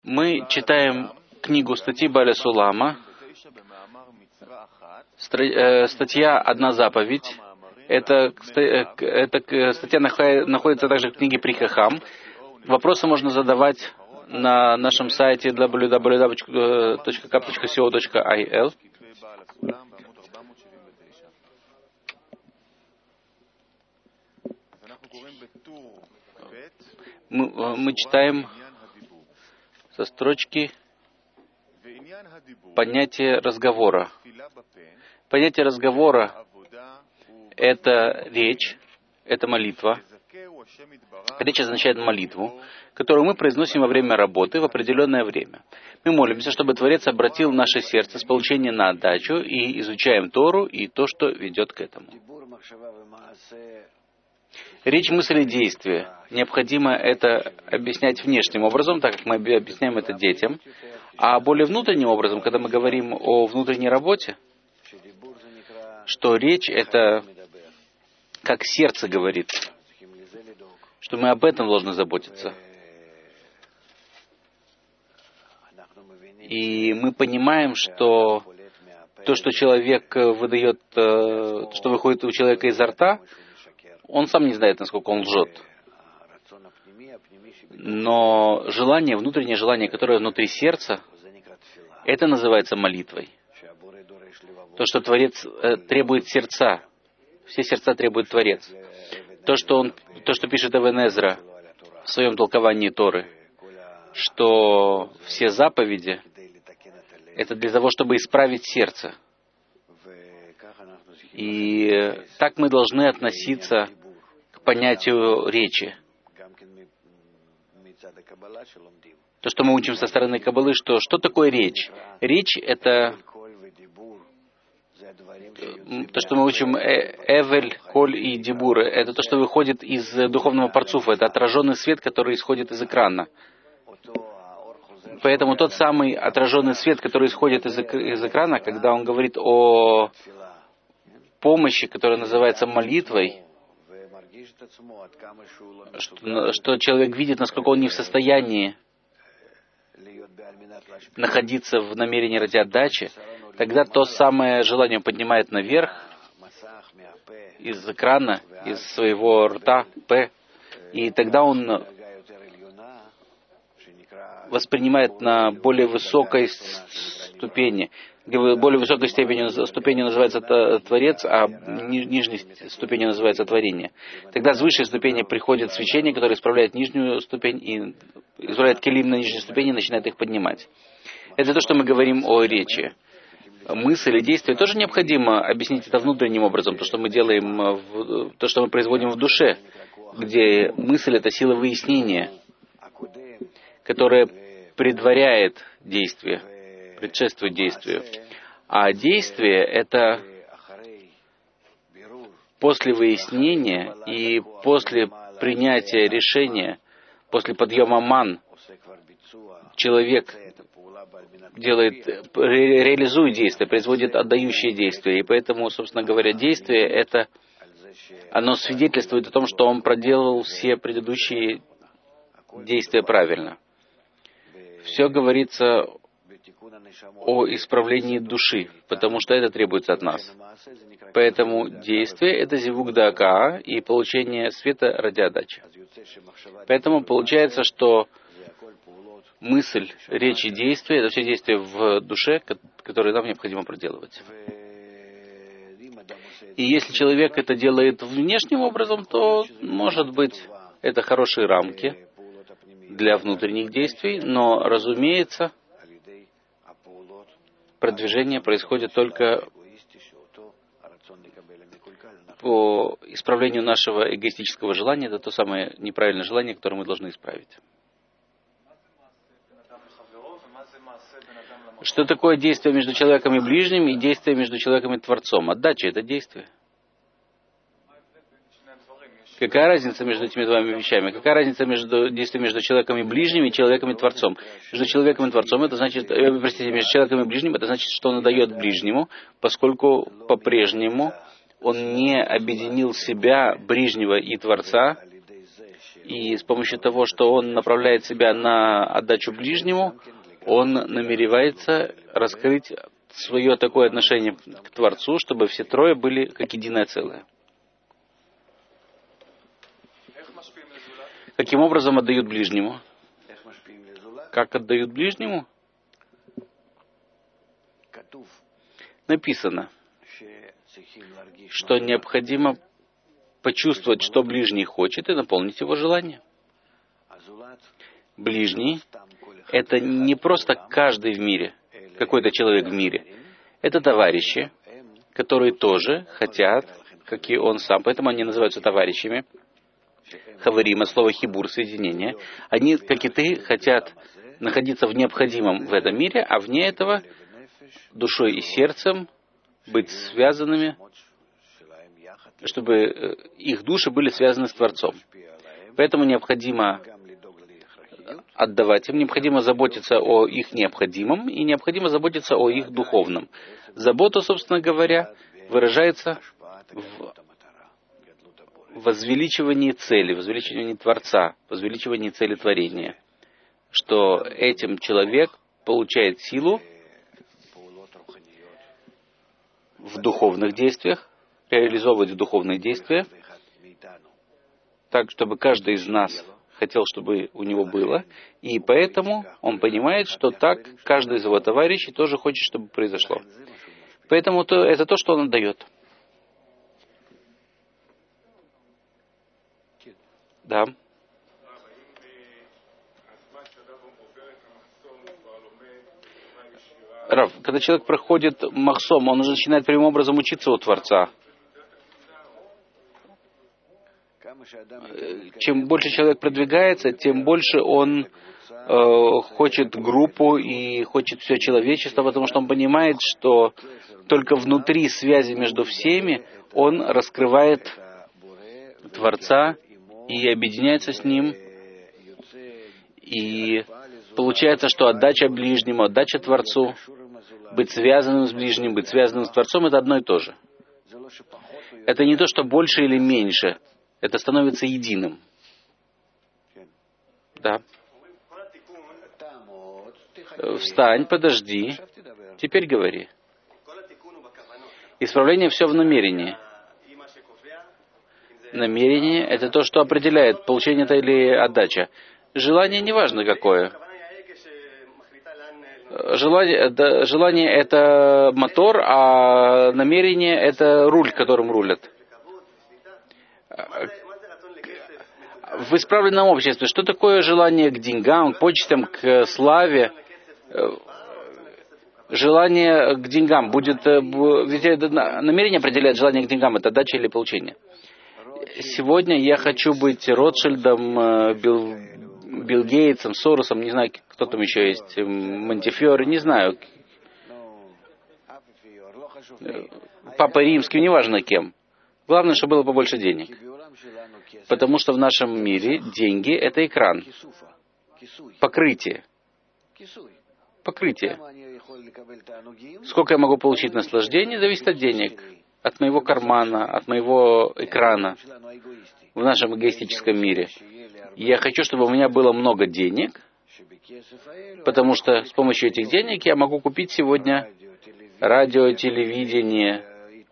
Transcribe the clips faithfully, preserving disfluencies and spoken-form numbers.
Мы читаем книгу статьи Баля Сулама. Статья «Одна заповедь». Эта, эта статья находится также в книге При Хахам. Вопросы можно задавать на нашем сайте дабл ю дабл ю дабл ю точка кап точка си о точка ай эл. Мы, мы читаем со строчки понятие разговора. Понятие разговора — это речь, это молитва. Речь означает молитву, которую мы произносим во время работы в определенное время. Мы молимся, чтобы Творец обратил наше сердце с получения на отдачу, и изучаем Тору и то, что ведет к этому. Речь, мысль и действие. Необходимо это объяснять внешним образом, так как мы объясняем это детям. А более внутренним образом, когда мы говорим о внутренней работе, что речь — это как сердце говорит, что мы об этом должны заботиться. И мы понимаем, что то, что человек выдает, что выходит у человека изо рта, он сам не знает, насколько он лжет. Но желание, внутреннее желание, которое внутри сердца, это называется молитвой. То, что Творец э, требует сердца. Все сердца требует Творец. То, что, он, то, что пишет Эвен Эзра в своем толковании Торы, что все заповеди — это для того, чтобы исправить сердце. И так мы должны относиться к понятию речи. То, что мы учим со стороны Каббалы, что что такое речь? Речь — это то, что мы учим Эвель, Коль и Дибур. Это то, что выходит из духовного парцуфа. Это отраженный свет, который исходит из экрана. Поэтому тот самый отраженный свет, который исходит из, эк- из экрана, когда он говорит о помощи, которая называется молитвой, что, что человек видит, насколько он не в состоянии находиться в намерении ради отдачи, тогда то самое желание он поднимает наверх из экрана, из своего рта, П, и тогда он воспринимает на более высокой ступени. Более высокой степени, ступенью называется Творец, а ни, нижней ступенью называется Творение. Тогда с высшей ступени приходит свечение, которое исправляет нижнюю ступень и исправляет келим на нижней ступени и начинает их поднимать. Это то, что мы говорим о речи. Мысль и действие тоже необходимо объяснить это внутренним образом, то, что мы делаем, в, то, что мы производим в душе, где мысль — это сила выяснения, которая предваряет действие, предшествует действию. А действие — это после выяснения и после принятия решения, после подъема ман, человек делает, ре, реализует действие, производит отдающее действие. И поэтому, собственно говоря, действие — это, оно свидетельствует о том, что он проделал все предыдущие действия правильно. Все говорится о исправлении души, потому что это требуется от нас. Поэтому действие — это зивук даакаа и получение света ради отдачи. Поэтому получается, что мысль, речь и действие — это все действия в душе, которые нам необходимо проделывать. И если человек это делает внешним образом, то, может быть, это хорошие рамки для внутренних действий, но, разумеется, продвижение происходит только по исправлению нашего эгоистического желания. Это то самое неправильное желание, которое мы должны исправить. Что такое действие между человеком и ближним и действие между человеком и Творцом? Отдача — это действие. Какая разница между этими двумя вещами? Какая разница между действием между человеком и ближним и человеком и Творцом? Между человеком и Творцом это значит, э, простите, между человеком и ближним это значит, что он отдает ближнему, поскольку по-прежнему он не объединил себя, ближнего и Творца, И с помощью того, что он направляет себя на отдачу ближнему, он намеревается раскрыть свое такое отношение к Творцу, чтобы все трое были как единое целое. Каким образом отдают ближнему? Как отдают ближнему? Написано, что необходимо почувствовать, что ближний хочет, и наполнить его желание. Ближний — это не просто каждый в мире, какой-то человек в мире. Это товарищи, которые тоже хотят, как и он сам, поэтому они называются товарищами. Хаварим, от слова хибур, соединение. Они, как и ты, хотят находиться в необходимом в этом мире, а вне этого душой и сердцем быть связанными, чтобы их души были связаны с Творцом. Поэтому необходимо отдавать им, необходимо заботиться о их необходимом и необходимо заботиться о их духовном. Забота, собственно говоря, выражается в возвеличивании цели, возвеличивании Творца, возвеличивании цели творения, что этим человек получает силу в духовных действиях, реализовывать духовные действия, так, чтобы каждый из нас хотел, чтобы у него было, и поэтому он понимает, что так каждый из его товарищей тоже хочет, чтобы произошло. Поэтому то, это то, что он отдает. Да. Рав, когда человек проходит махсом, он уже начинает прямым образом учиться у Творца. Чем больше человек продвигается, тем больше он э, хочет группу и хочет все человечество, потому что он понимает, что только внутри связи между всеми он раскрывает Творца и объединяется с Ним. И получается, что отдача ближнему, отдача Творцу, быть связанным с ближним, быть связанным с Творцом — это одно и то же. Это не то, что больше или меньше. Это становится единым. Да. Встань, подожди. Теперь говори. Исправление все в намерении. Намерение — это то, что определяет, получение это или отдача. Желание неважно какое. Желание, да, желание — это мотор, а намерение — это руль, которым рулят. В исправленном обществе что такое желание к деньгам, к почестям, к славе? Желание к деньгам будет... Ведь намерение определяет желание к деньгам, это отдача или получение. Сегодня я хочу быть Ротшильдом, Билл, Билл Гейтсом, Соросом, не знаю, кто там еще есть, Монтифиоре, не знаю. Папой Римским, неважно кем. Главное, чтобы было побольше денег. Потому что в нашем мире деньги — это экран. Покрытие. Покрытие. Сколько я могу получить наслаждения, зависит от денег. От моего кармана, от моего экрана. В нашем эгоистическом мире. Я хочу, чтобы у меня было много денег, потому что с помощью этих денег я могу купить сегодня радио, телевидение,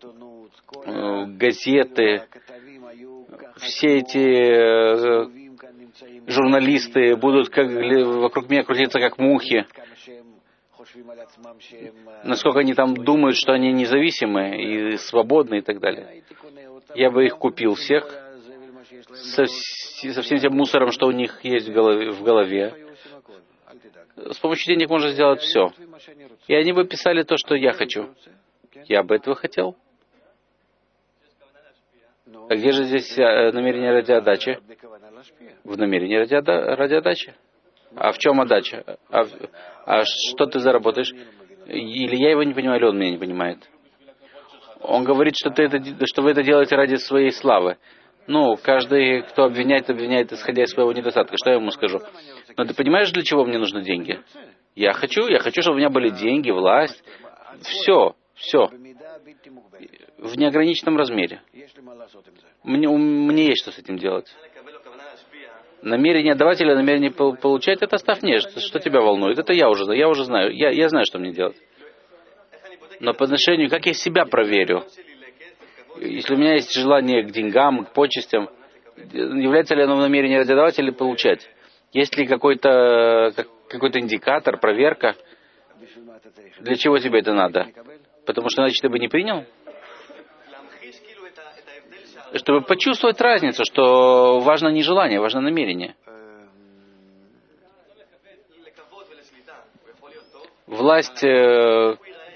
газеты. Все эти журналисты будут как, вокруг меня крутиться как мухи. Насколько они там думают, что они независимые и свободны и так далее. Я бы их купил всех со, со всем тем мусором, что у них есть в голове, в голове. С помощью денег можно сделать все. И они бы писали то, что я хочу. Я бы этого хотел. А где же здесь намерение ради отдачи? В намерении ради, ради отдачи. А в чем отдача? А, а что ты заработаешь? Или я его не понимаю, или он меня не понимает? Он говорит, что, ты это, что вы это делаете ради своей славы. Ну, каждый, кто обвиняет, обвиняет, исходя из своего недостатка. Что я ему скажу? Но ты понимаешь, для чего мне нужны деньги? Я хочу, я хочу, чтобы у меня были деньги, власть. Все, все. В неограниченном размере. Мне, мне есть что с этим делать. Намерение давать или намерение получать, это оставь мне. Что, что тебя волнует? Это я уже, я уже знаю. Я, я знаю, что мне делать. Но по отношению, как я себя проверю? Если у меня есть желание к деньгам, к почестям, является ли оно намерение давать или получать? Есть ли какой-то какой-то индикатор, проверка? Для чего тебе это надо? Потому что иначе ты бы не принял? Чтобы почувствовать разницу, что важно не желание, важно намерение. Власть... Э,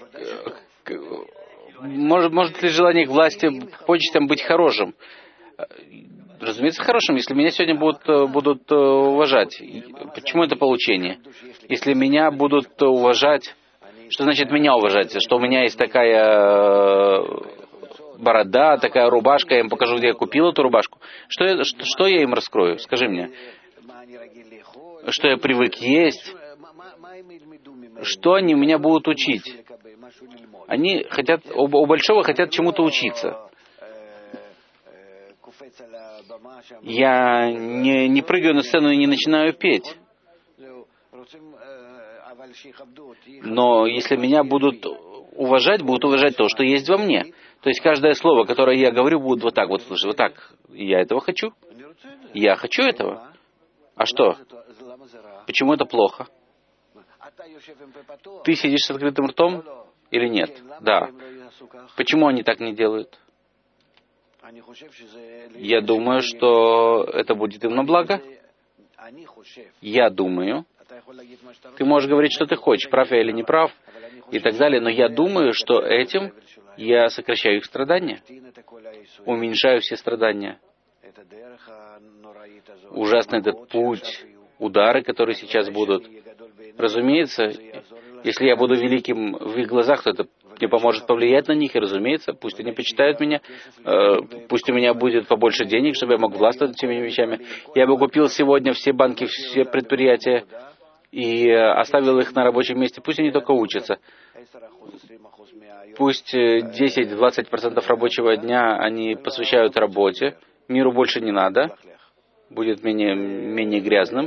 может, может ли желание к власти, к почестям быть хорошим? Разумеется, хорошим, если меня сегодня будут, будут уважать. Почему это получение? Если меня будут уважать, что значит меня уважать? Что у меня есть такая борода, такая рубашка, я им покажу, где я купил эту рубашку. Что я, что, что я им раскрою? Скажи мне. Что я привык есть? Что они меня будут учить? Они хотят, у, у большого хотят чему-то учиться. Я не, не прыгаю на сцену и не начинаю петь. Но если меня будут уважать, будут уважать то, что есть во мне. То есть каждое слово, которое я говорю, будет вот так вот слышать. Вот так. Я этого хочу. Я хочу этого. А что? Почему это плохо? Ты сидишь с открытым ртом или нет? Да. Почему они так не делают? Я думаю, что это будет им на благо. Я думаю. Ты можешь говорить, что ты хочешь, прав я или не прав, и так далее, но я думаю, что этим я сокращаю их страдания, уменьшаю все страдания. Ужасный этот путь, удары, которые сейчас будут. Разумеется, если я буду великим в их глазах, то это мне поможет повлиять на них, и, разумеется, пусть они почитают меня, э, пусть у меня будет побольше денег, чтобы я мог властвовать этими вещами. Я бы купил сегодня все банки, все предприятия и оставил их на рабочем месте. Пусть они только учатся. Пусть десять-двадцать процентов рабочего дня они посвящают работе. Миру больше не надо. Будет менее, менее грязным.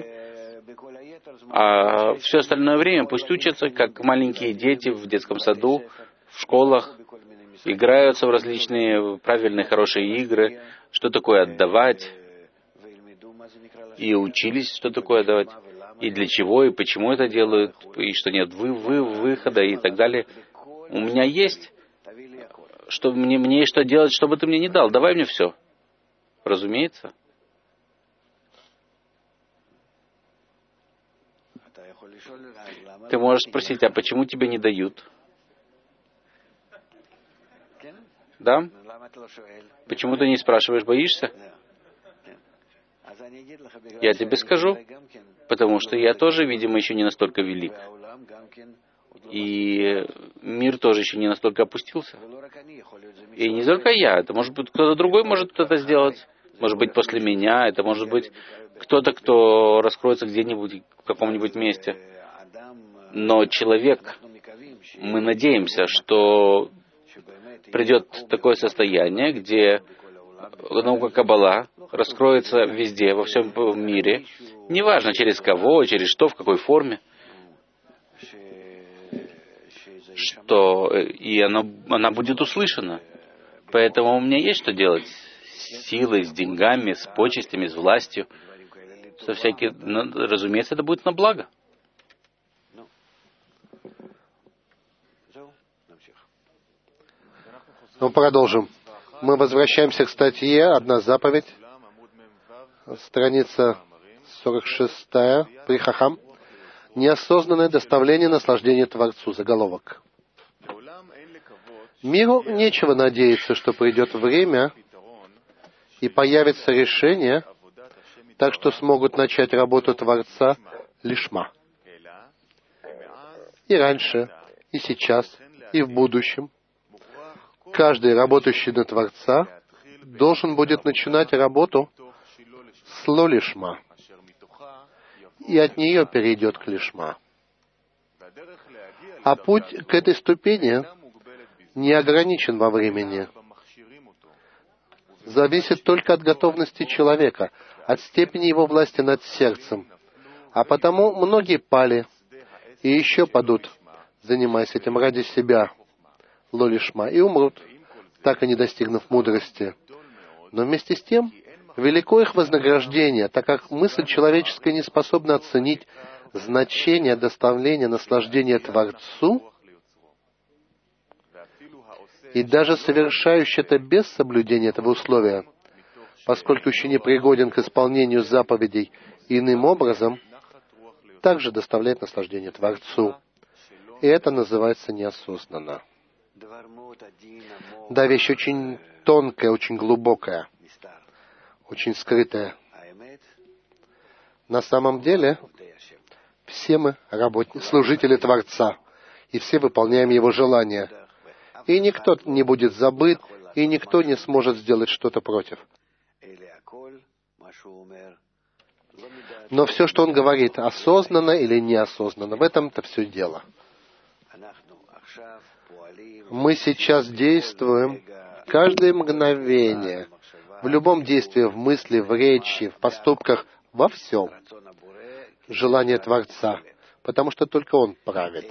А все остальное время пусть учатся, как маленькие дети в детском саду, в школах, играются в различные правильные, хорошие игры, что такое отдавать, и учились, что такое отдавать, и для чего, и почему это делают, и что нет вы, вы, выхода, и так далее. У меня есть, что мне, мне есть что делать, что бы ты мне не дал, давай мне все. Разумеется. Ты можешь спросить, а почему тебе не дают? Да? Почему ты не спрашиваешь, боишься? Я тебе скажу, потому что я тоже, видимо, еще не настолько велик. И мир тоже еще не настолько опустился. И не только я, это может быть кто-то другой может это сделать. Может быть после меня, это может быть кто-то, кто раскроется где-нибудь в каком-нибудь месте. Но человек, мы надеемся, что придет такое состояние, где наука Каббала раскроется везде, во всем мире, неважно через кого, через что, в какой форме, что и она, она будет услышана. Поэтому у меня есть что делать с силой, с деньгами, с почестями, с властью, со всякие, ну, разумеется, это будет на благо. Ну, продолжим. Мы возвращаемся к статье «Одна заповедь», страница сорок шестая, при Хахам. Неосознанное доставление наслаждения Творцу. Заголовок. Миру нечего надеяться, что придет время и появится решение, так что смогут начать работу Творца лишма. И раньше, и сейчас, и в будущем каждый, работающий на Творца, должен будет начинать работу с ло-лишма, и от нее перейдет к лишма. А путь к этой ступени не ограничен во времени. Зависит только от готовности человека, от степени Его власти над сердцем. А потому многие пали и еще падут, занимаясь этим ради себя, лолишма, и умрут, так и не достигнув мудрости. Но вместе с тем, велико их вознаграждение, так как мысль человеческая не способна оценить значение доставления наслаждения Творцу, и даже совершающий это без соблюдения этого условия, поскольку еще не пригоден к исполнению заповедей иным образом, также доставляет наслаждение Творцу. И это называется неосознанно. Да, вещь очень тонкая, очень глубокая, очень скрытая. На самом деле, все мы работники, служители Творца, и все выполняем Его желания. И никто не будет забыт, и никто не сможет сделать что-то против. Но все, что Он говорит, осознанно или неосознанно, в этом-то все дело. Мы сейчас действуем каждое мгновение, в любом действии, в мысли, в речи, в поступках, во всем. Желание Творца, потому что только Он правит.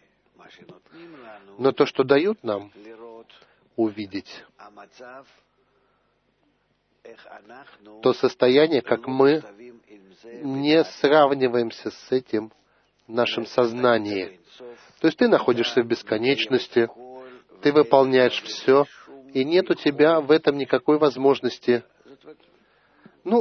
Но то, что дают нам увидеть, то состояние, как мы не сравниваемся с этим в нашем сознании. То есть ты находишься в бесконечности, ты выполняешь все, и нет у тебя в этом никакой возможности, ну,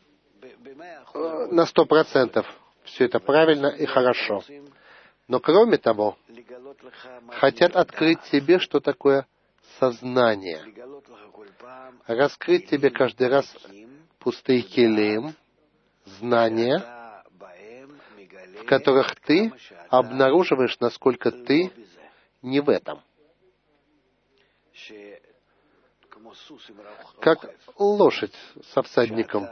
на сто процентов все это правильно и хорошо. Но кроме того, хотят открыть тебе, что такое сознание. Раскрыть тебе каждый раз пустые келим, знания, в которых ты обнаруживаешь, насколько ты не в этом. Как лошадь со всадником,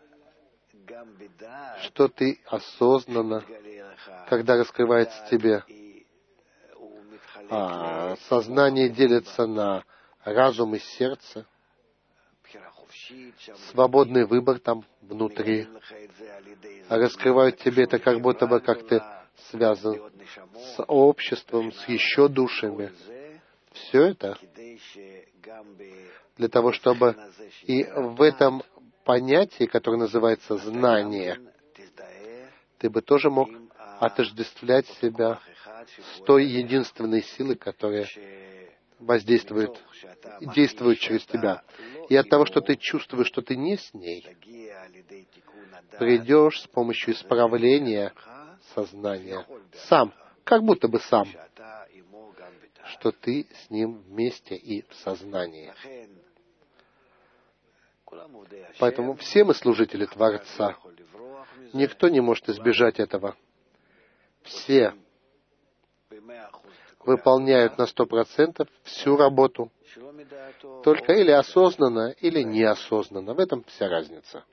что ты осознанно, когда раскрывается тебе, а, сознание делится на разум и сердце, свободный выбор там внутри, а раскрывают тебе это как будто бы как ты связан с обществом, с еще душами. Все это для того, чтобы и в этом понятии, которое называется знание, ты бы тоже мог отождествлять себя с той единственной силой, которая воздействует, действует через тебя. И от того, что ты чувствуешь, что ты не с ней, придешь с помощью исправления сознания сам, как будто бы сам, что ты с ним вместе и в сознании. Поэтому все мы служители Творца. Никто не может избежать этого. Все выполняют на сто процентов всю работу, только или осознанно, или неосознанно. В этом вся разница.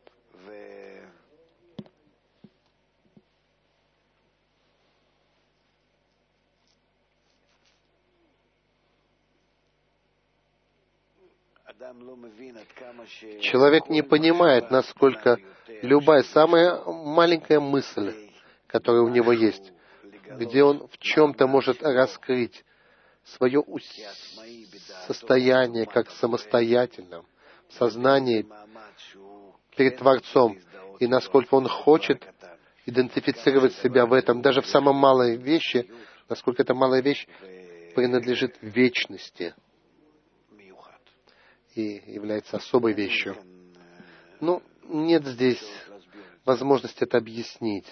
Человек не понимает, насколько любая самая маленькая мысль, которая у него есть, где он в чем-то может раскрыть свое состояние как самостоятельном, сознание перед Творцом, и насколько он хочет идентифицировать себя в этом, даже в самой малой вещи, насколько эта малая вещь принадлежит вечности и является особой вещью. Ну, нет здесь возможности это объяснить.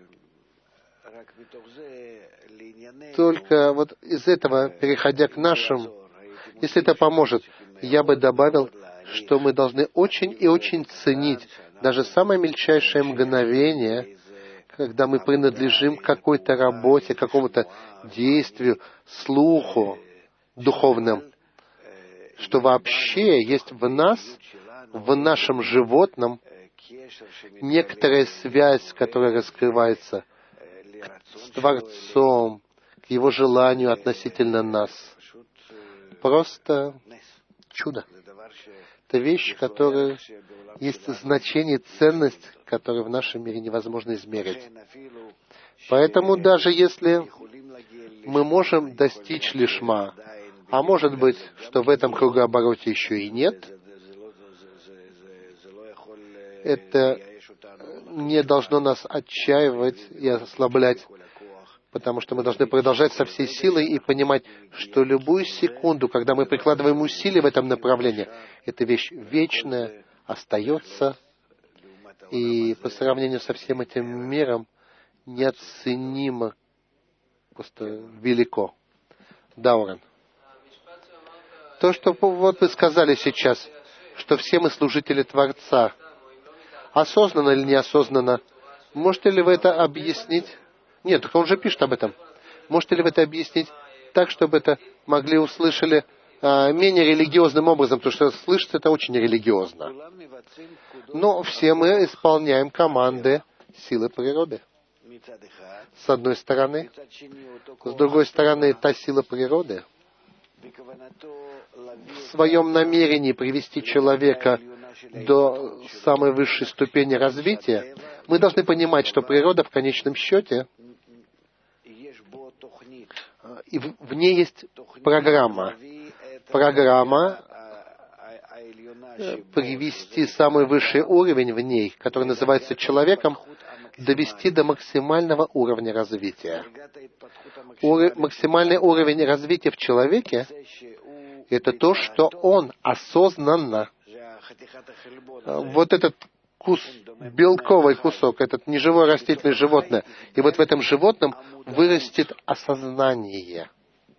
Только вот из этого, переходя к нашим, если это поможет, я бы добавил, что мы должны очень и очень ценить даже самое мельчайшее мгновение, когда мы принадлежим какой-то работе, какому-то действию, слуху духовному, что вообще есть в нас, в нашем животном, некоторая связь, которая раскрывается с Творцом, к Его желанию относительно нас. Просто чудо. это вещь, которая есть значение, ценность, которую в нашем мире невозможно измерить. Поэтому даже если мы можем достичь лишма, а может быть, что в этом кругообороте еще и нет, это не должно нас отчаивать и ослаблять, потому что мы должны продолжать со всей силой и понимать, что любую секунду, когда мы прикладываем усилия в этом направлении, эта вещь вечная, остается, и по сравнению со всем этим миром неоценимо, просто велико. Даурен. То, что вот вы сказали сейчас, что все мы служители Творца, осознанно или неосознанно, можете ли вы это объяснить? Нет, так он же пишет об этом. Можете ли вы это объяснить так, чтобы это могли услышали а, менее религиозным образом, потому что слышать это очень религиозно. Но все мы исполняем команды силы природы. С одной стороны. С другой стороны, та сила природы в своем намерении привести человека до самой высшей ступени развития, мы должны понимать, что природа в конечном счете, и в, в ней есть программа. Программа привести самый высший уровень в ней, который называется человеком, довести до максимального уровня развития. Ур... Максимальный уровень развития в человеке — это то, что он осознанно, вот этот кус, белковый кусок, этот неживое растительное животное, и вот в этом животном вырастет осознание,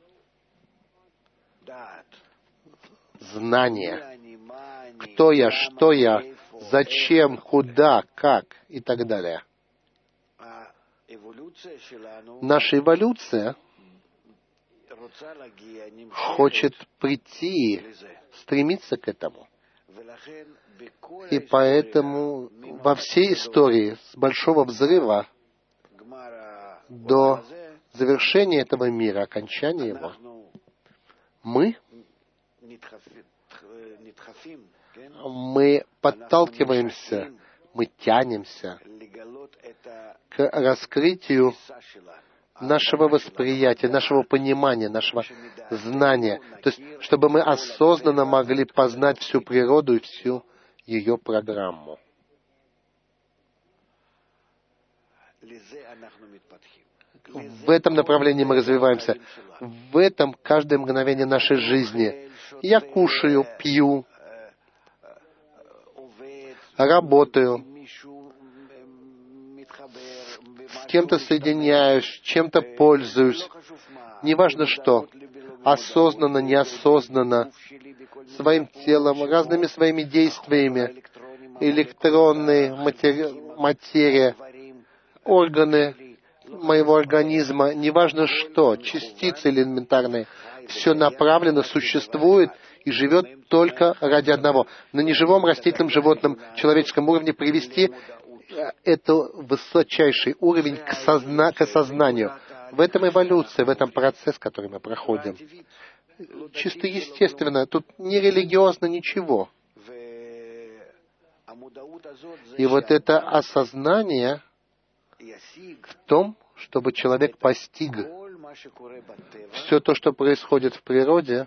знание, кто я, что я, зачем, куда, как и так далее. Наша эволюция хочет прийти, стремиться к этому. И поэтому во всей истории с Большого Взрыва до завершения этого мира, окончания его, мы, мы подталкиваемся, мы тянемся к раскрытию нашего восприятия, нашего понимания, нашего знания. То есть, чтобы мы осознанно могли познать всю природу и всю ее программу. В этом направлении мы развиваемся. В этом каждое мгновение нашей жизни. Я кушаю, пью, работаю, с кем-то соединяюсь, чем-то пользуюсь. Неважно что, осознанно, неосознанно, своим телом, разными своими действиями, электронные матери... материя, органы моего организма, неважно что, частицы элементарные, все направлено, существует и живет только ради одного. На неживом, растительном, животном, человеческом уровне привести это высочайший уровень к, созна... к осознанию. В этом эволюция, в этом процесс, который мы проходим. Чисто естественно, тут не религиозно ничего. И вот это осознание в том, чтобы человек постиг все то, что происходит в природе,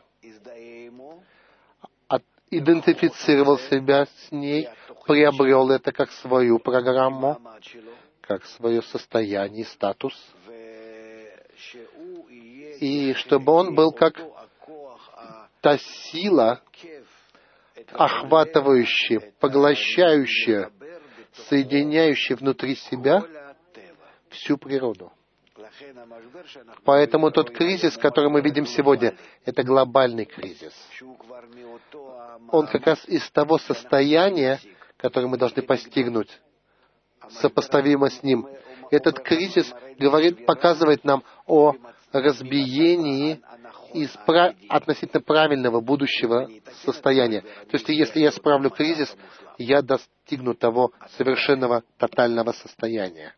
идентифицировал себя с ней, приобрел это как свою программу, как свое состояние, статус, и чтобы он был как та сила, охватывающая, поглощающая, соединяющая внутри себя всю природу. Поэтому тот кризис, который мы видим сегодня, это глобальный кризис. Он как раз из того состояния, которое мы должны постигнуть, сопоставимо с ним. Этот кризис говорит, показывает нам о разбиении из пра- относительно правильного будущего состояния. То есть, если я справлю кризис, я достигну того совершенного тотального состояния.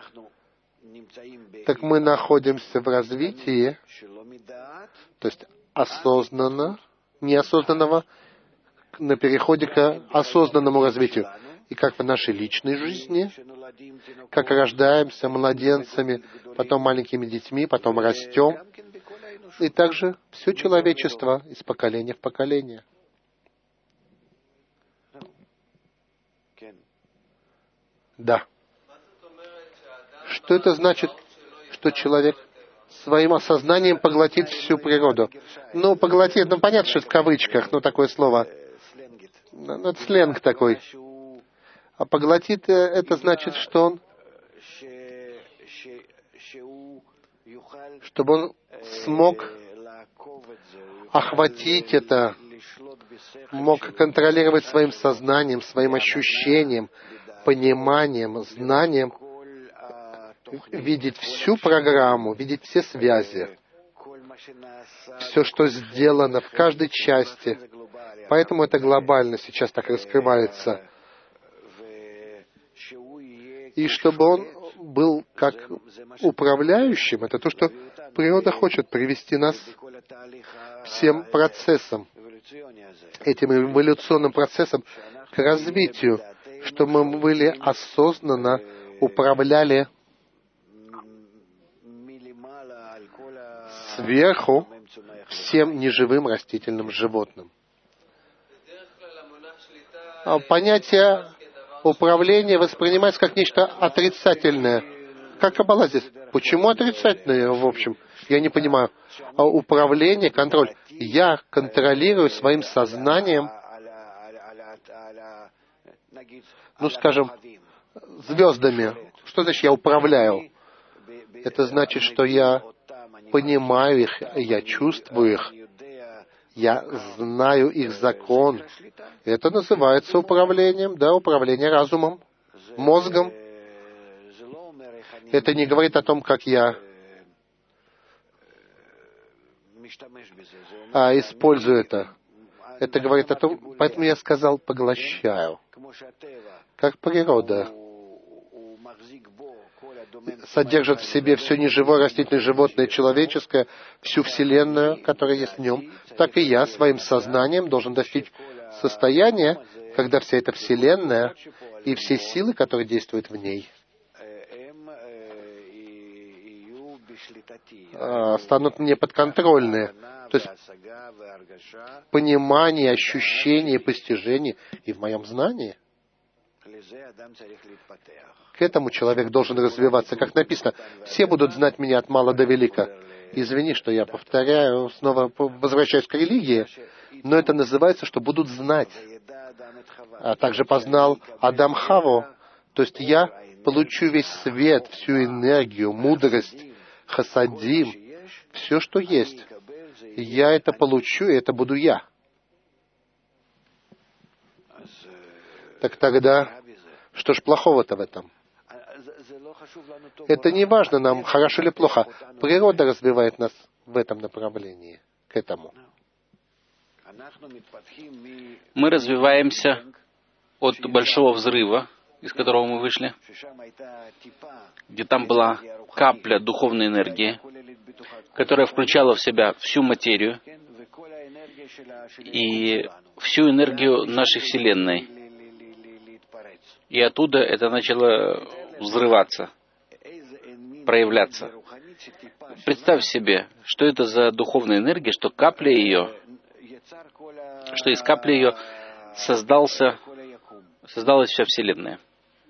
Так мы находимся в развитии, то есть осознанно, неосознанного на переходе к осознанному развитию. И как в нашей личной жизни, как рождаемся младенцами, потом маленькими детьми, потом растем, и также все человечество из поколения в поколение. Да. Что это значит, что человек своим осознанием поглотит всю природу? Ну, поглотит, ну, понятно, что это в кавычках, ну, такое слово. Ну, это сленг такой. А поглотит, это значит, что он, чтобы он смог охватить это, мог контролировать своим сознанием, своим ощущением, пониманием, знанием, видеть всю программу, видеть все связи, все, что сделано в каждой части. Поэтому это глобально сейчас так раскрывается. И чтобы он был как управляющим, это то, что природа хочет привести нас всем процессам, этим эволюционным процессом к развитию, чтобы мы были осознанно управляли сверху всем неживым растительным животным. Понятие управления воспринимается как нечто отрицательное. Как Каббала здесь? Почему отрицательное, в общем? Я не понимаю. А управление, контроль. Я контролирую своим сознанием, ну, скажем, звездами. Что значит я управляю? Это значит, что я понимаю их, я чувствую их, я знаю их закон. Это называется управлением, да, управление разумом, мозгом. Это не говорит о том, как я а, использую это. Это говорит о том, поэтому я сказал, поглощаю. Как природа содержит в себе все неживое, растительное, животное, человеческое, всю Вселенную, которая есть в нем, так и я своим сознанием должен достичь состояния, когда вся эта Вселенная и все силы, которые действуют в ней, станут мне подконтрольны. То есть понимание, ощущение, постижение и в моем знании. К этому человек должен развиваться. Как написано, все будут знать меня от мала до велика. Извини, что я повторяю, снова возвращаюсь к религии, но это называется, что будут знать. А также познал Адам Хаву. То есть я получу весь свет, всю энергию, мудрость, хасадим, все, что есть. Я это получу, и это буду я. Так тогда, что ж плохого-то в этом? Это не важно нам, хорошо или плохо. Природа развивает нас в этом направлении, к этому. Мы развиваемся от большого взрыва, из которого мы вышли, где там была капля духовной энергии, которая включала в себя всю материю и всю энергию нашей Вселенной. И оттуда это начало взрываться, проявляться. Представь себе, что это за духовная энергия, что капля ее, что из капли ее создался, создалась вся Вселенная.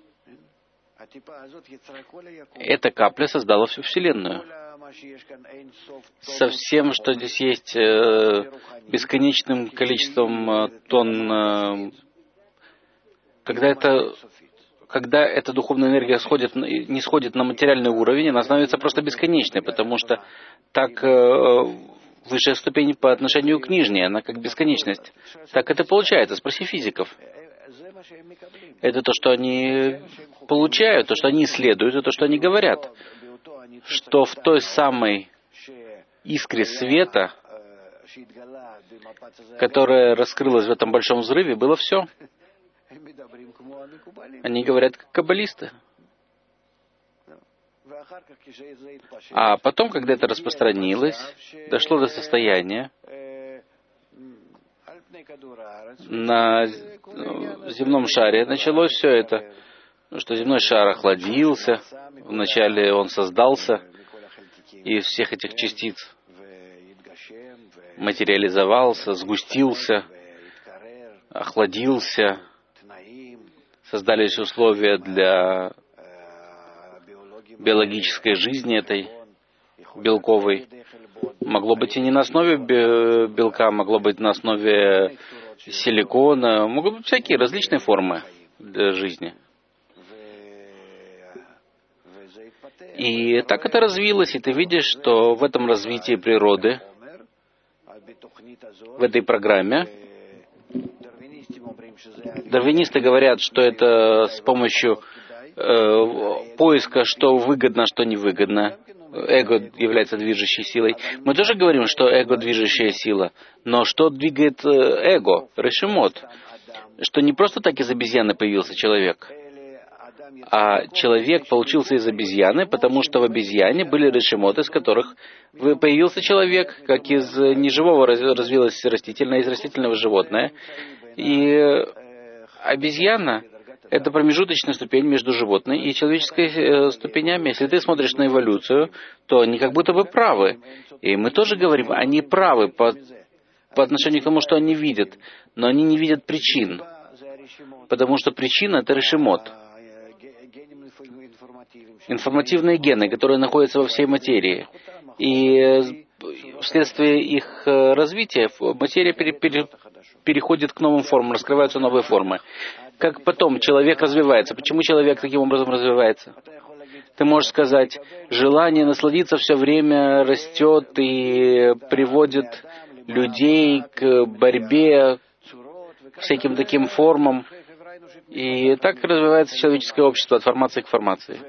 Эта капля создала всю Вселенную. Со всем, что здесь есть, э, бесконечным количеством э, тонн. Э, когда это, когда эта духовная энергия сходит, не сходит на материальный уровень, она становится просто бесконечной, потому что так э, высшая ступень по отношению к нижней, она как бесконечность. Так это получается. Спроси физиков. Это то, что они получают, то, что они исследуют, и то, что они говорят. Что в той самой искре света, которая раскрылась в этом большом взрыве, было все. Они говорят как каббалисты. А потом, когда это распространилось, дошло до состояния, на земном шаре началось все это, что земной шар охладился, вначале он создался из всех этих частиц, материализовался, сгустился, охладился, создались условия для биологической жизни этой белковой. Могло быть и не на основе белка, могло быть на основе силикона, могут быть всякие различные формы для жизни. И так это развилось, и ты видишь, что в этом развитии природы, в этой программе, дарвинисты говорят, что это с помощью э, поиска, что выгодно, что невыгодно. Эго является движущей силой. Мы тоже говорим, что эго движущая сила, но что двигает эго, решимот? Что не просто так из обезьяны появился человек, а человек получился из обезьяны, потому что в обезьяне были решимот, из которых появился человек, как из неживого развилось растительное, из растительного животное. И обезьяна — это промежуточная ступень между животной и человеческой э, ступенями. Если ты смотришь на эволюцию, то они как будто бы правы. И мы тоже говорим, они правы по, по отношению к тому, что они видят, но они не видят причин. Потому что причина — это решимот. Информативные гены, которые находятся во всей материи. И вследствие их развития материя пере, пере, переходит к новым формам, раскрываются новые формы. Как потом человек развивается. Почему человек таким образом развивается? Ты можешь сказать, желание насладиться все время растет и приводит людей к борьбе, к всяким таким формам. И так развивается человеческое общество от формации к формации.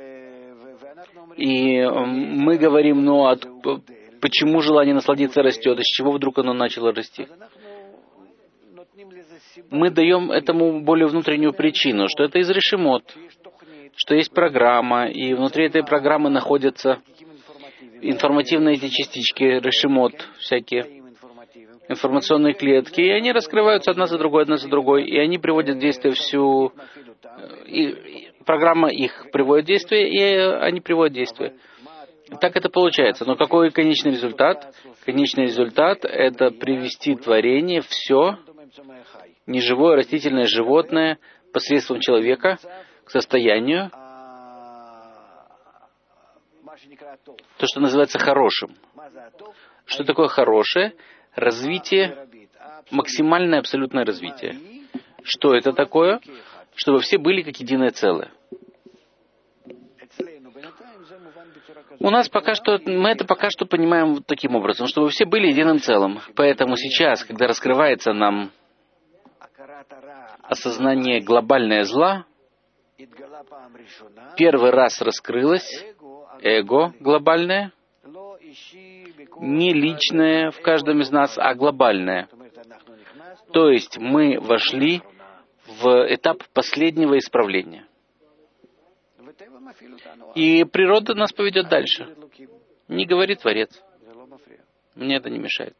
И мы говорим, ну, от, почему желание насладиться растет, из чего вдруг оно начало расти? Мы даем этому более внутреннюю причину, что это из решимот, что есть программа, и внутри этой программы находятся информативные эти частички, решимот, всякие информационные клетки, и они раскрываются одна за другой, одна за другой, и они приводят в действие всю... И программа их приводит в действие, и они приводят в действие. Так это получается. Но какой конечный результат? Конечный результат — это привести творение, все, неживое, растительное, животное, посредством человека, к состоянию, то, что называется хорошим. Что такое хорошее? Развитие, максимальное абсолютное развитие. Что это такое? Чтобы все были как единое целое. У нас пока что, мы это пока что понимаем вот таким образом, чтобы все были единым целым. Поэтому сейчас, когда раскрывается нам осознание глобальное зла, первый раз раскрылось эго глобальное, не личное в каждом из нас, а глобальное. То есть мы вошли в этап последнего исправления. И природа нас поведет дальше. Не говорит Творец. Мне это не мешает.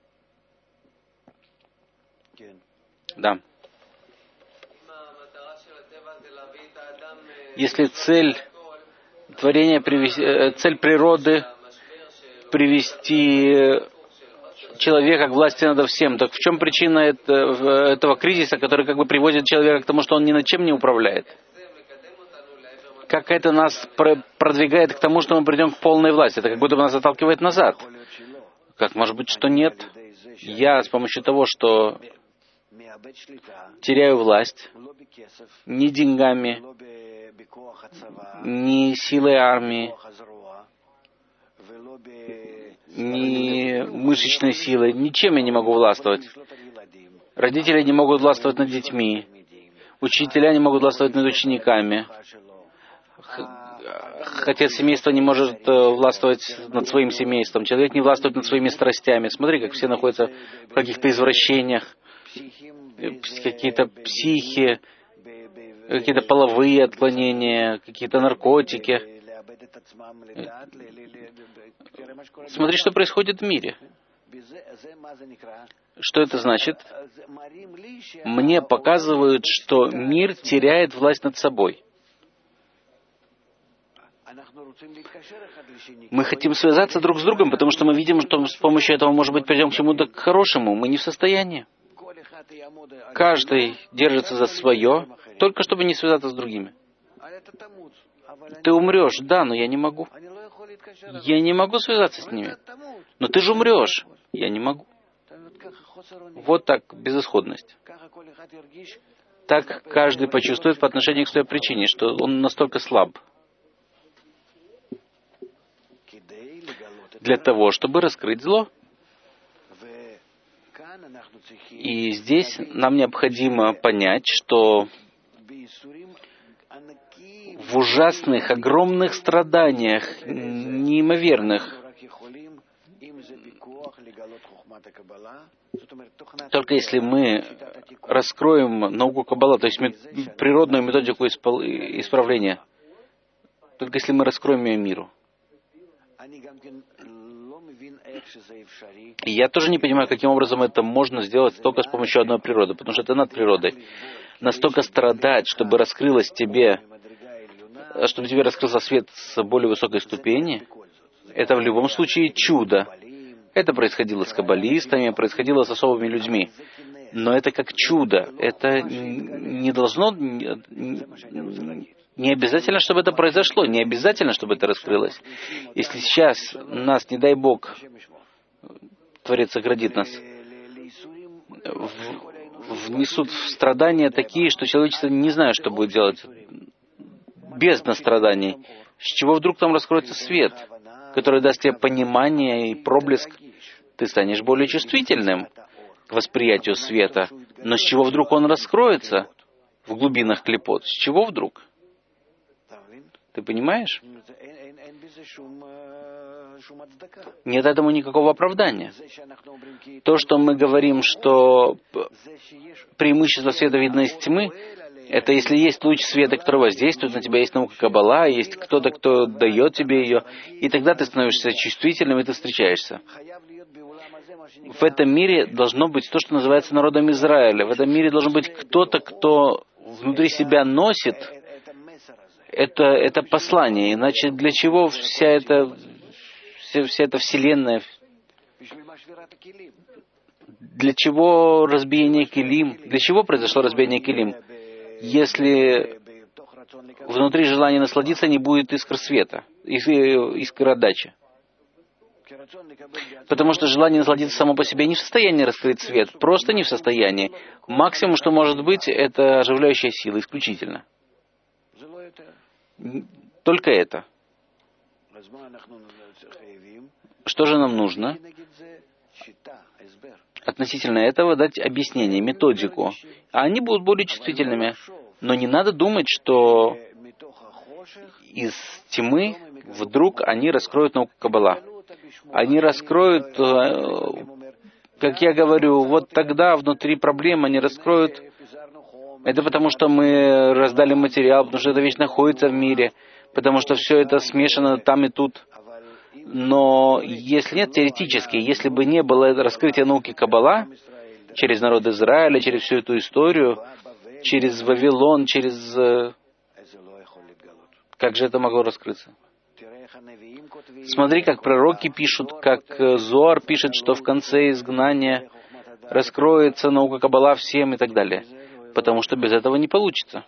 Да. Если цель творения, цель природы привести человека к власти над всем, так в чем причина этого кризиса, который как бы приводит человека к тому, что он ни над чем не управляет? Как это нас продвигает к тому, что мы придем к полной власти? Это как будто бы нас отталкивает назад. Как может быть, что нет? Я с помощью того, что теряю власть, ни деньгами, ни силой армии, ни мышечной силой, ничем я не могу властвовать. Родители не могут властвовать над детьми, учителя не могут властвовать над учениками, отец семейства не может властвовать над своим семейством, человек не властвует над своими страстями. Смотри, как все находятся в каких-то извращениях, какие-то психи, какие-то половые отклонения, какие-то наркотики. Смотри, что происходит в мире. Что это значит? Мне показывают, что мир теряет власть над собой. Мы хотим связаться друг с другом, потому что мы видим, что с помощью этого, может быть, придем к чему-то хорошему. Мы не в состоянии. Каждый держится за свое, только чтобы не связаться с другими. Ты умрешь, да, но я не могу. Я не могу связаться с ними. Но ты же умрешь. Я не могу. Вот так, безысходность. Так каждый почувствует по отношению к своей причине, что он настолько слаб. Для того, чтобы раскрыть зло. И здесь нам необходимо понять, что в ужасных, огромных страданиях, неимоверных, только если мы раскроем науку Каббала, то есть природную методику исправления, только если мы раскроем ее миру. И я тоже не понимаю, каким образом это можно сделать только с помощью одной природы, потому что это над природой. Настолько страдать, чтобы раскрылось тебе, чтобы тебе раскрылся свет с более высокой ступени, это в любом случае чудо. Это происходило с каббалистами, происходило с особыми людьми. Но это как чудо. Это не должно... Не обязательно, чтобы это произошло. Не обязательно, чтобы это раскрылось. Если сейчас нас, не дай Бог, Творец оградит нас, внесут в страдания такие, что человечество не знает, что будет делать. Бездна страданий. С чего вдруг там раскроется свет, который даст тебе понимание и проблеск? Ты станешь более чувствительным к восприятию света. Но с чего вдруг он раскроется в глубинах клипот? С чего вдруг? Ты понимаешь? Нет этому никакого оправдания. То, что мы говорим, что преимущество света видно из тьмы, это если есть луч света, который воздействует на тебя, есть наука Каббала, есть кто-то, кто дает тебе ее, и тогда ты становишься чувствительным, и ты встречаешься. В этом мире должно быть то, что называется народом Израиля. В этом мире должен быть кто-то, кто внутри себя носит это, это послание. Иначе для чего вся эта, вся, вся эта вселенная? Для чего разбиение килим? Для чего произошло разбиение килим? Если внутри желания насладиться не будет искр света, искр отдачи. Потому что желание насладиться само по себе не в состоянии раскрыть свет, просто не в состоянии. Максимум, что может быть, это оживляющая сила, исключительно. Только это. Что же нам нужно? Относительно этого дать объяснение, методику. А они будут более чувствительными. Но не надо думать, что из тьмы вдруг они раскроют науку Каббала. Они раскроют, как я говорю, вот тогда внутри проблем они раскроют. Это потому, что мы раздали материал, потому что эта вещь находится в мире, потому что все это смешано там и тут. Но если нет, теоретически, если бы не было раскрытия науки Каббала через народ Израиля, через всю эту историю, через Вавилон, через... Как же это могло раскрыться? Смотри, как пророки пишут, как Зоар пишет, что в конце изгнания раскроется наука Каббала всем и так далее. Потому что без этого не получится.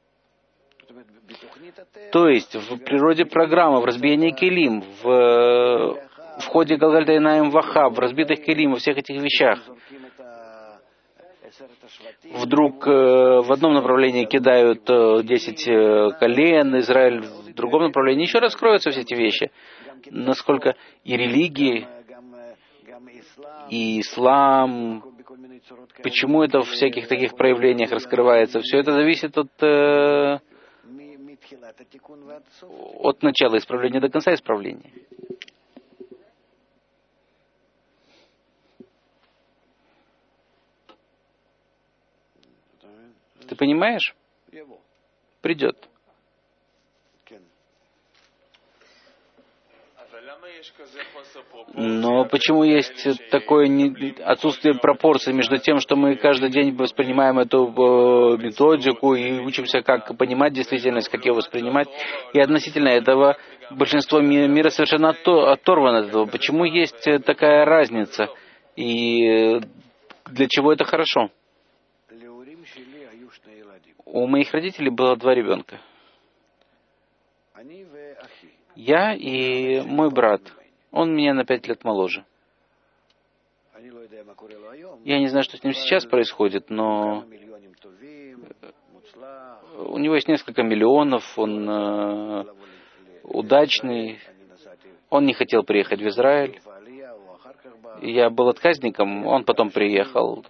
То есть в природе программы, в разбиении килим, в, в ходе Галгальта Инаим Вахаб, в разбитых килим, во всех этих вещах, вдруг э, в одном направлении кидают э, десять э, колен, Израиль в другом направлении, еще раскроются все эти вещи. Насколько и религии, и ислам, почему это в всяких таких проявлениях раскрывается, все это зависит от, э, от начала исправления до конца исправления. Ты понимаешь? Придет. Но почему есть такое отсутствие пропорций между тем, что мы каждый день воспринимаем эту методику и учимся, как понимать действительность, как ее воспринимать, и относительно этого большинство мира совершенно оторвано от этого. Почему есть такая разница? И для чего это хорошо? У моих родителей было два ребенка. Я и мой брат. Он меня на пять лет моложе. Я не знаю, что с ним сейчас происходит, но у него есть несколько миллионов, он э, удачный. Он не хотел приехать в Израиль. Я был отказником, он потом приехал.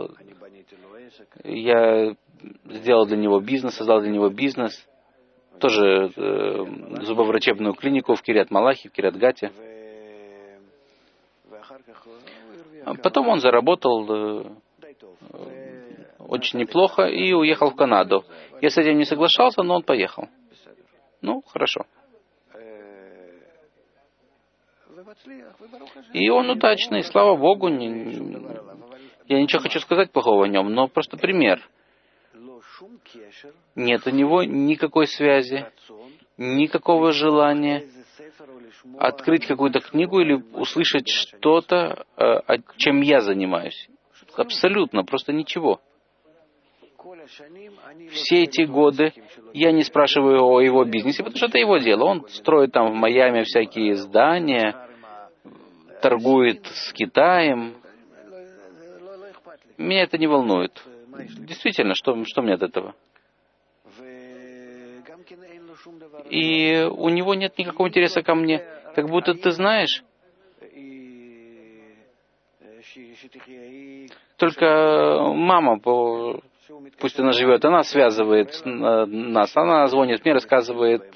Я сделал для него бизнес, создал для него бизнес. Тоже э, зубоврачебную клинику в Кирьят-Малахи, в Кирьят-Гате. Потом он заработал э, очень неплохо и уехал в Канаду. Я с этим не соглашался, но он поехал. Ну, хорошо. И он удачный, слава Богу. Не, я ничего хочу сказать плохого о нем, но просто пример. Нет у него никакой связи, никакого желания открыть какую-то книгу или услышать что-то, чем я занимаюсь. Абсолютно, просто ничего. Все эти годы я не спрашиваю о его бизнесе, потому что это его дело. Он строит там в Майами всякие здания, торгует с Китаем. Меня это не волнует. Действительно, что, что мне от этого? И у него нет никакого интереса ко мне. Как будто ты знаешь, только мама, пусть она живет, она связывает нас. Она звонит мне, рассказывает,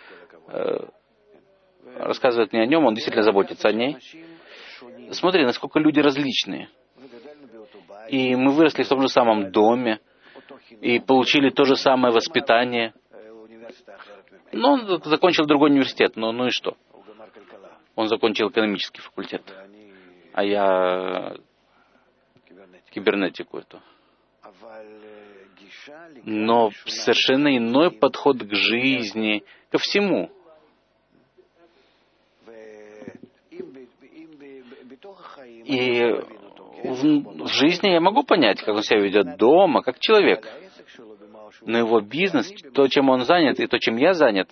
рассказывает мне о нем, он действительно заботится о ней. Смотри, насколько люди различные. И мы выросли в том же самом доме, и получили то же самое воспитание. Но он закончил другой университет, но ну и что? Он закончил экономический факультет, а я кибернетику эту. Но совершенно иной подход к жизни, ко всему. И в, в жизни я могу понять, как он себя ведет дома, как человек. Но его бизнес, то, чем он занят, и то, чем я занят,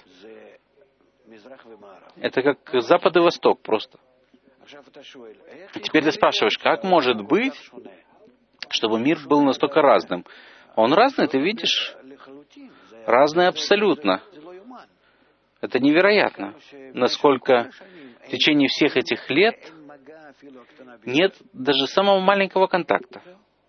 это как Запад и Восток просто. И теперь ты спрашиваешь, как может быть, чтобы мир был настолько разным? Он разный, ты видишь? Разный абсолютно. Это невероятно, насколько в течение всех этих лет нет даже самого маленького контакта.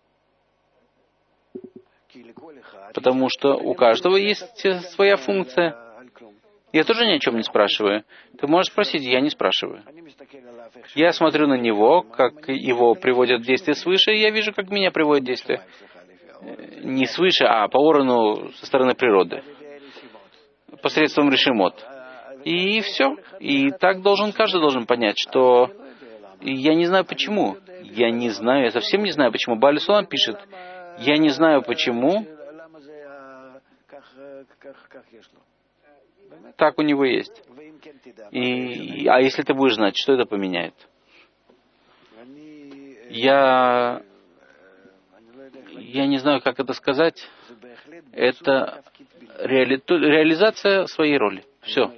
Потому что у каждого есть своя функция. Я тоже ни о чем не спрашиваю. Ты можешь спросить, я не спрашиваю. Я смотрю на него, как его приводят в действие свыше, и я вижу, как меня приводят в действие. Не свыше, а по уровню со стороны природы. Посредством решимот. И все. И так должен, каждый должен понять, что я не знаю почему. Я не знаю, я совсем не знаю почему. Бааль Сулам пишет, я не знаю почему. Так у него есть. И, а если ты будешь знать, что это поменяет? Я, я не знаю, как это сказать. Это реали, реализация своей роли. Все.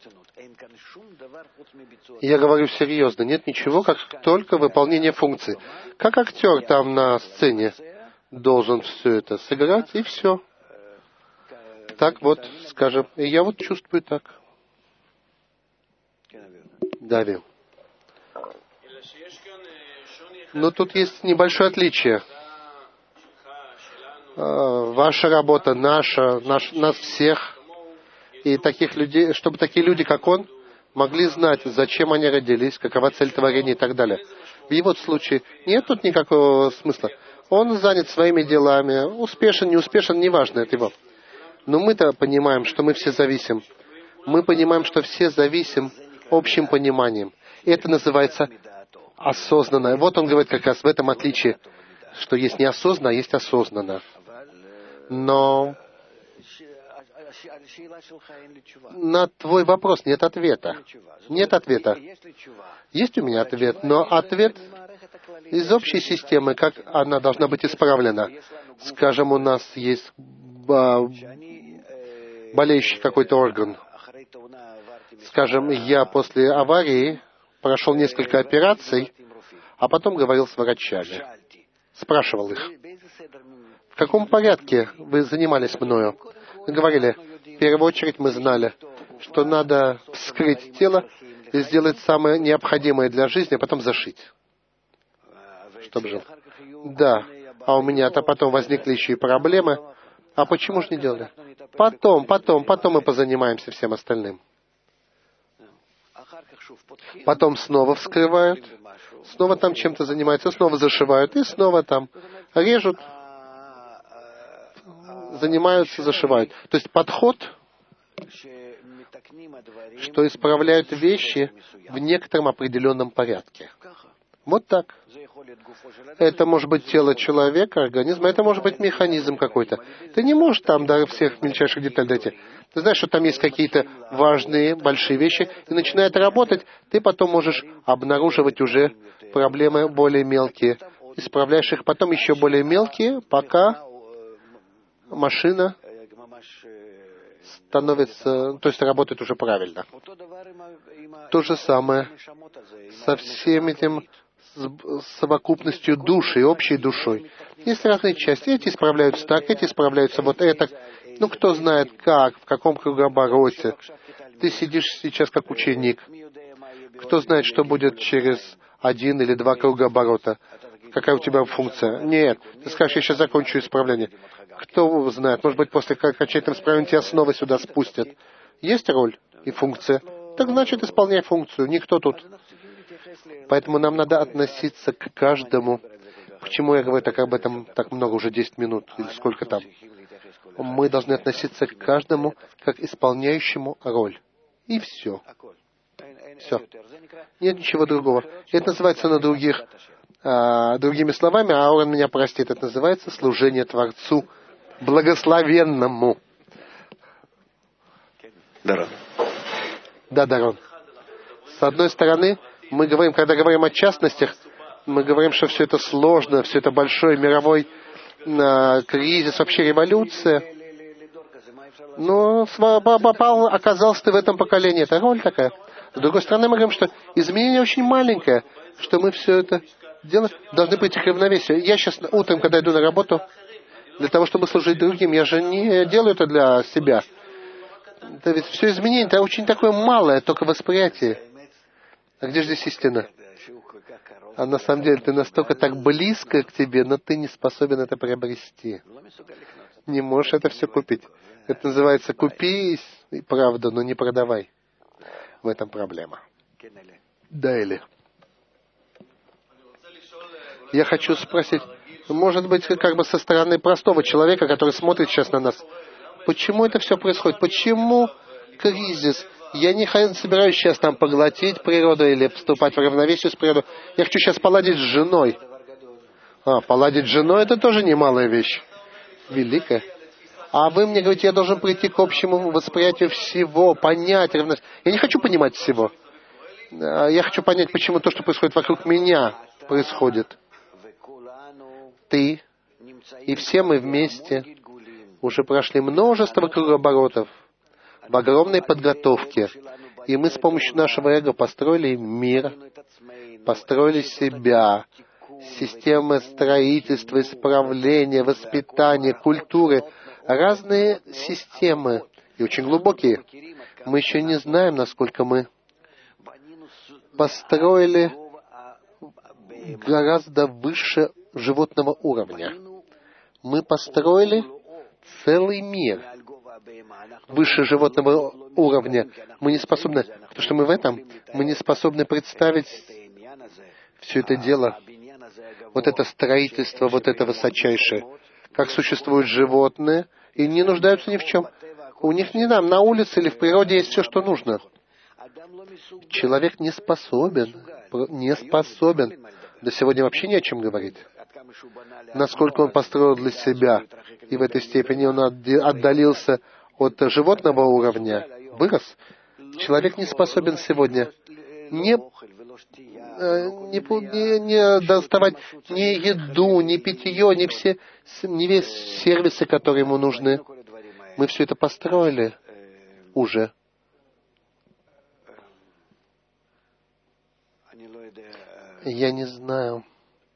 Я говорю серьезно. Нет ничего, как только выполнение функции. Как актер там на сцене должен все это сыграть, и все. Так вот, скажем, и я вот чувствую так. Дави. Но тут есть небольшое отличие. Ваша работа, наша, наш, нас всех, и таких людей, чтобы такие люди, как он, могли знать, зачем они родились, какова цель творения и так далее. В его случае нет тут никакого смысла. Он занят своими делами, успешен, не успешен, неважно, это его. Но мы-то понимаем, что мы все зависим. Мы понимаем, что все зависим общим пониманием. Это называется осознанно. Вот он говорит как раз в этом отличие, что есть неосознанно, а есть осознанно. Но на твой вопрос нет ответа. Нет ответа. Есть у меня ответ, но ответ из общей системы, как она должна быть исправлена. Скажем, у нас есть болеющий какой-то орган. Скажем, я после аварии прошел несколько операций, а потом говорил с врачами. Спрашивал их, в каком порядке вы занимались мною? Говорили, в первую очередь мы знали, что надо вскрыть тело и сделать самое необходимое для жизни, а потом зашить. Чтобы жил. Да, а у меня-то потом возникли еще и проблемы. А почему же не делали? Потом, потом, потом мы позанимаемся всем остальным. Потом снова вскрывают, снова там чем-то занимаются, снова зашивают, и снова там режут, занимаются, зашивают. То есть подход, что исправляют вещи в некотором определенном порядке. Вот так. Это может быть тело человека, организма, это может быть механизм какой-то. Ты не можешь там до всех мельчайших деталей дойти. Ты знаешь, что там есть какие-то важные, большие вещи, и начинает работать, ты потом можешь обнаруживать уже проблемы более мелкие. Исправляешь их, потом еще более мелкие, пока машина становится, то есть работает уже правильно. То же самое со всем этим совокупностью души, общей душой. Есть разные части. Эти исправляются так, эти исправляются вот это. Ну, кто знает как, в каком кругообороте. Ты сидишь сейчас как ученик. Кто знает, что будет через один или два кругооборота? Какая у тебя функция? Нет. Ты скажешь, я сейчас закончу исправление. Кто знает? Может быть, после окончательного исправления тебя снова сюда спустят. Есть роль и функция? Так значит, исполняй функцию. Никто тут. Поэтому нам надо относиться к каждому. Почему я говорю так об этом так много, уже десять минут, или сколько там? Мы должны относиться к каждому как исполняющему роль. И все. Все. Нет ничего другого. Это называется на других, а, другими словами, а он меня простит, это называется служение Творцу Благословенному. Дарон. Да, Дарон. С одной стороны, мы говорим, когда говорим о частностях, мы говорим, что все это сложно, все это большой мировой э, кризис, вообще революция. Но попал, оказался ты в этом поколении. Это роль такая. С другой стороны, мы говорим, что изменение очень маленькое, что мы все это делаем, должны прийти к равновесию. Я сейчас утром, когда иду на работу, для того, чтобы служить другим, я же не делаю это для себя. Это ведь все изменение, это очень такое малое, только восприятие. А где же здесь истина? А на самом деле ты настолько так близко к тебе, но ты не способен это приобрести. Не можешь это все купить. Это называется «купи правду, но не продавай». В этом проблема. Да или? Я хочу спросить, может быть, как бы со стороны простого человека, который смотрит сейчас на нас, почему это все происходит? Почему кризис? Я не собираюсь сейчас там поглотить природу или вступать в равновесие с природой. Я хочу сейчас поладить с женой. А, поладить с женой — это тоже немалая вещь. Великая. А вы мне говорите, я должен прийти к общему восприятию всего, понять равновесие. Я не хочу понимать всего. Я хочу понять, почему то, что происходит вокруг меня, происходит. Ты и все мы вместе уже прошли множество кругооборотов в огромной подготовке. И мы с помощью нашего эго построили мир, построили себя, системы строительства, исправления, воспитания, культуры, разные системы, и очень глубокие. Мы еще не знаем, насколько мы построили гораздо выше животного уровня. Мы построили целый мир выше животного уровня. Мы не способны, потому что мы в этом, мы не способны представить все это дело, вот это строительство, вот это высочайшее, как существуют животные и не нуждаются ни в чем. У них не там, на улице или в природе есть все, что нужно. Человек не способен, не способен, да сегодня вообще не о чем говорить. Насколько он построил для себя, и в этой степени он отдалился от животного уровня, вырос. Человек не способен сегодня не, не, не, не доставать ни еду, ни питье, ни все, ни весь сервисы, которые ему нужны. Мы все это построили уже. Я не знаю.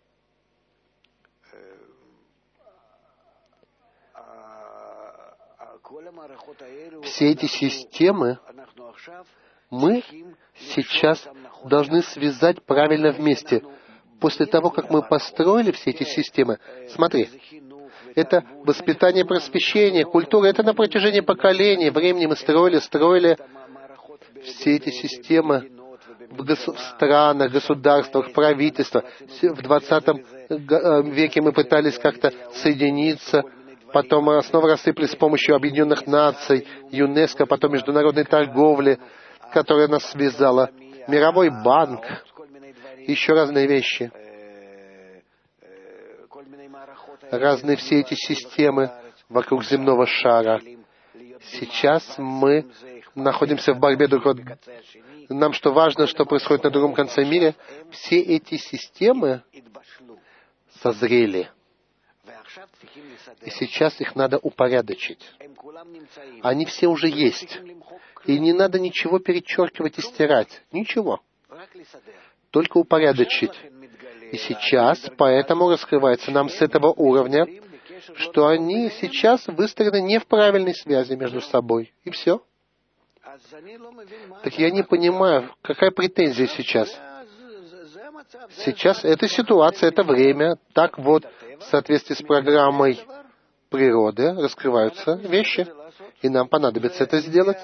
Все эти системы мы сейчас должны связать правильно вместе. После того, как мы построили все эти системы, смотри, это воспитание, просвещение, культура, это на протяжении поколений, времени мы строили, строили все эти системы в, гос- в странах, государствах, правительствах. В двадцатом веке мы пытались как-то соединиться, потом основы рассыпались с помощью Объединенных Наций, ЮНЕСКО, потом международной торговли, которая нас связала, Мировой банк, еще разные вещи. Разные все эти системы вокруг земного шара. Сейчас мы находимся в борьбе друг от друга. Нам что важно, что происходит на другом конце мира, все эти системы созрели. И сейчас их надо упорядочить. Они все уже есть. И не надо ничего перечеркивать и стирать. Ничего. Только упорядочить. И сейчас поэтому раскрывается нам с этого уровня, что они сейчас выстроены не в правильной связи между собой. И все. Так я не понимаю, какая претензия сейчас. Сейчас эта ситуация, это время. Так вот, в соответствии с программой природы раскрываются вещи. И нам понадобится это сделать.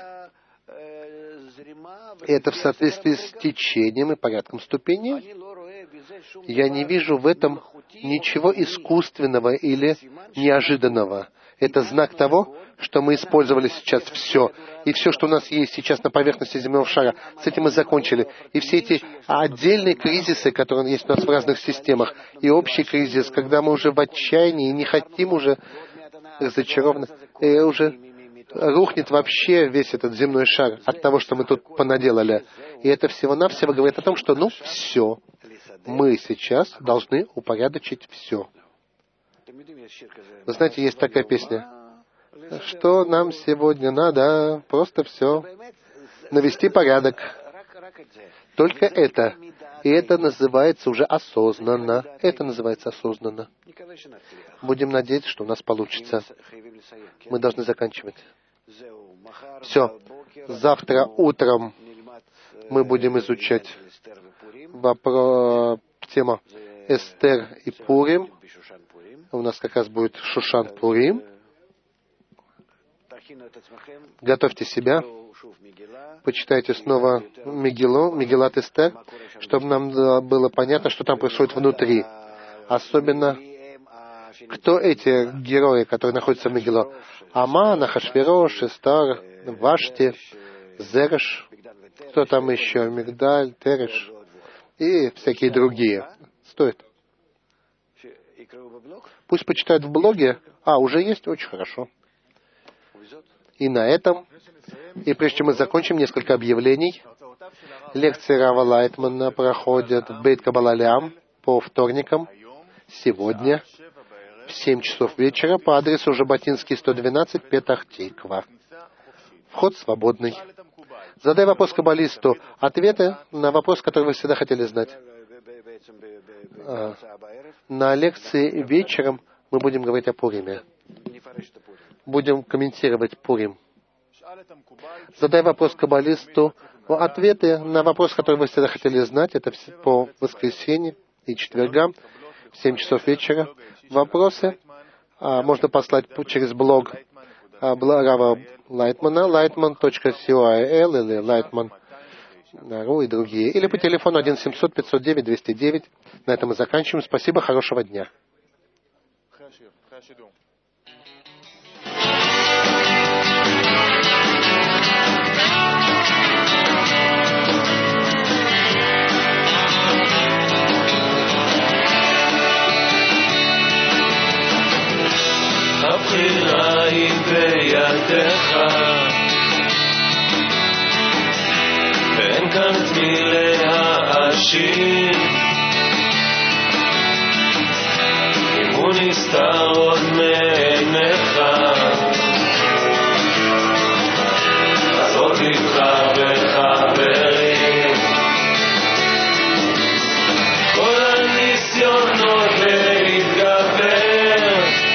И это в соответствии с течением и порядком ступеней. Я не вижу в этом ничего искусственного или неожиданного. Это знак того, что мы использовали сейчас все. И все, что у нас есть сейчас на поверхности земного шара, с этим мы закончили. И все эти отдельные кризисы, которые есть у нас в разных системах, и общий кризис, когда мы уже в отчаянии и не хотим уже разочарованно, и уже рухнет вообще весь этот земной шар от того, что мы тут понаделали. И это всего-навсего говорит о том, что, ну, все. Мы сейчас должны упорядочить все. Вы знаете, есть такая песня. Что нам сегодня надо? Просто все. Навести порядок. Только это. И это называется уже осознанно. Это называется осознанно. Будем надеяться, что у нас получится. Мы должны заканчивать. Все. Завтра утром мы будем изучать вопрос, тема Эстер и Пурим. У нас как раз будет Шушан Пурим. Готовьте себя. Почитайте снова Мегилу, Мегилат Эстер, чтобы нам было понятно, что там происходит внутри. Особенно, кто эти герои, которые находятся в Мегилу. Аман, Ахашверош, Эстер, Вашти, Зереш, кто там еще? Мигдаль, Тереш и всякие другие. Стоит. Пусть почитают в блоге. А, уже есть? Очень хорошо. И на этом, и прежде чем мы закончим, несколько объявлений. Лекции Рава Лайтмана проходят в Бейт Каббала Леам по вторникам, сегодня, в семь часов вечера, по адресу Жаботинский, сто двенадцать, Петах-Тиква. Вход свободный. Задай вопрос каббалисту. Ответы на вопрос, который вы всегда хотели знать. А, на лекции вечером мы будем говорить о Пуриме. Будем комментировать Пурим. Задай вопрос каббалисту. Ответы на вопрос, который вы всегда хотели знать, это по воскресенье и четвергам в семь часов вечера. Вопросы а, можно послать через блог а, Рава Лайтмана, лайтман точка ком или лайтман точка ру и другие. Или по телефону один семьсот пятьсот девять двести девять. На этом мы заканчиваем. Спасибо, хорошего дня. את מי להאשים, אם הוא נסתר עוד מעיניך, אז עוד לבחר בחברים. כל הניסיונות להתגבר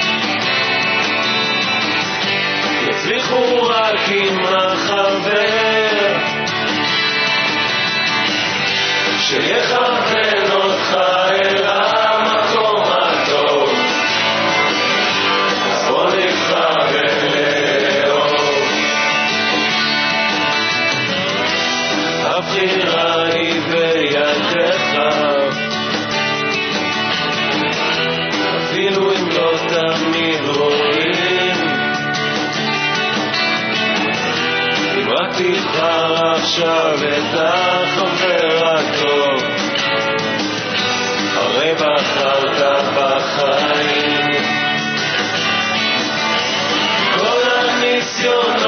יצליחו רק עם החבר שיכוון אותך אל המקום הטוב. אז בוא נבחר ולאהוב, הבחירה היא בידיך, אפילו אם לא תמיד רואים. אם רק תבחר עכשיו את החבר הטוב, הרי בחרת בחיים. כל הניסיון